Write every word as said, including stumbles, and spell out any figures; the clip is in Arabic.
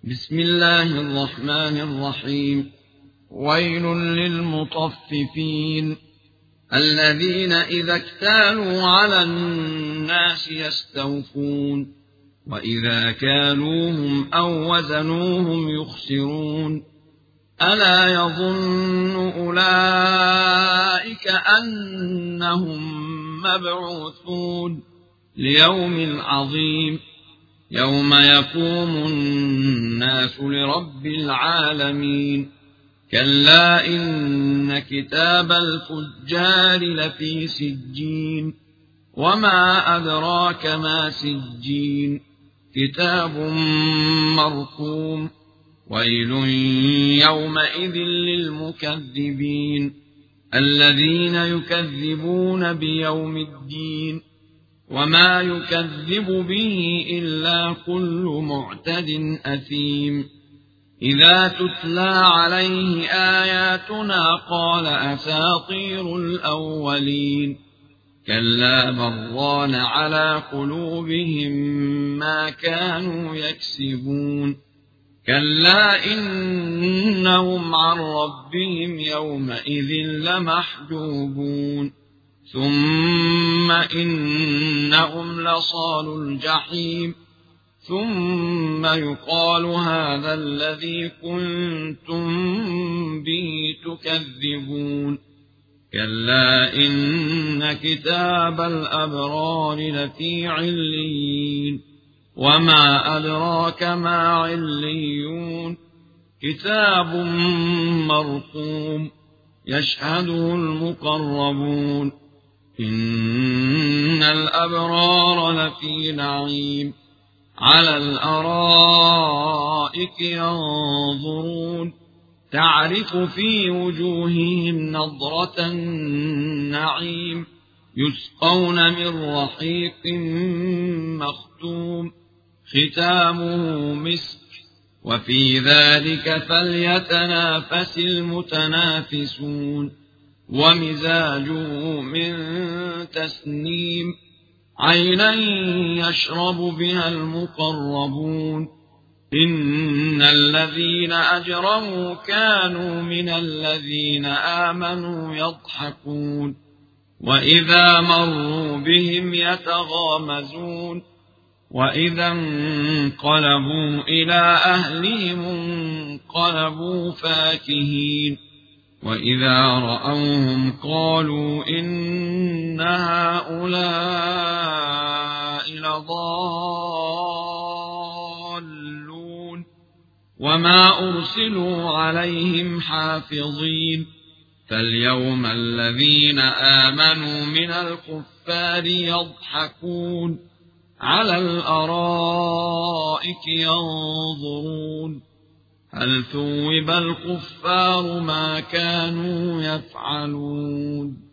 بسم الله الرحمن الرحيم. ويل للمطففين الذين إذا اكتالوا على الناس يستوفون وإذا كالوهم أو وزنوهم يخسرون. ألا يظن أولئك أنهم مبعوثون ليوم عظيم يوم يقوم الناس لرب العالمين. كلا إن كتاب الفجار لفي سجين وما أدراك ما سجين كتاب مرقوم. ويل يومئذ للمكذبين الذين يكذبون بيوم الدين وما يكذب به إلا كل معتد أثيم. إذا تتلى عليه آياتنا قال أساطير الأولين. كلا بل ران على قلوبهم ما كانوا يكسبون. كلا إنهم عن ربهم يومئذ لمحجوبون. ثم إنهم لصالو الجحيم ثم يقال هذا الذي كنتم به تكذبون. كلا إن كتاب الأبرار لفي عليين وما أدراك ما عليون كتاب مرقوم يشهده المقربون. إن الأبرار لفي نعيم على الأرائك ينظرون تعرف في وجوههم نضرة النعيم يسقون من رحيق مختوم ختامه مسك وفي ذلك فليتنافس المتنافسون. ومزاجه من تسنيم عينا يشرب بها المقربون. إن الذين أجرموا كانوا من الذين آمنوا يضحكون وإذا مروا بهم يتغامزون. وإذا انقلبوا إلى أهلهم انقلبوا فاكهين. وإذا رأوهم قالوا إن هؤلاء لضالون وما أرسلوا عليهم حافظين. فاليوم الذين آمنوا من الكفار يضحكون على الأرائك ينظرون هل ثوب الكفار ما كانوا يفعلون.